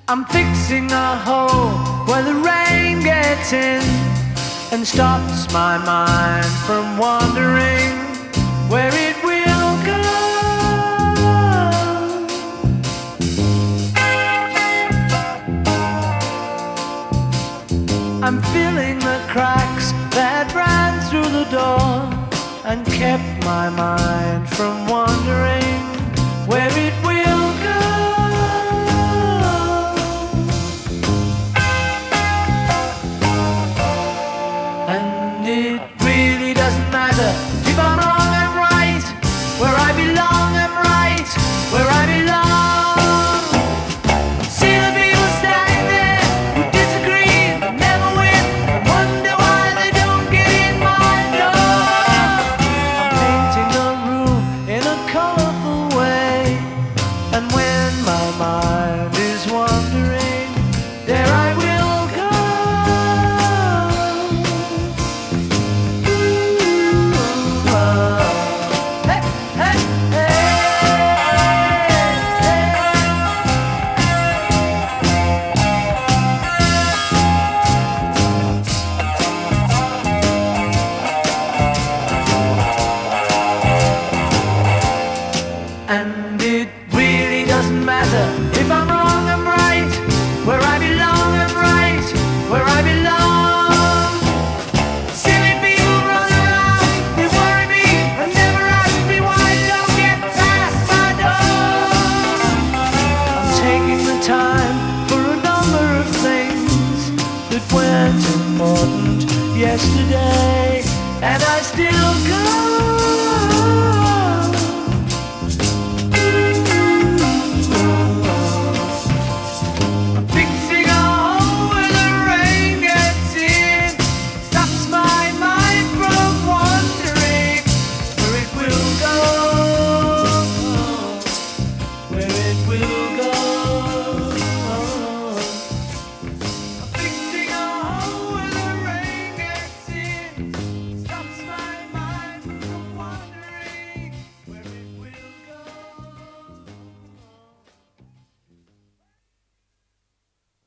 I'm fixing a hole where the rain gets in and stops my mind from wandering where it will go. I'm filling the cracks that ran through the door and kept my mind from wandering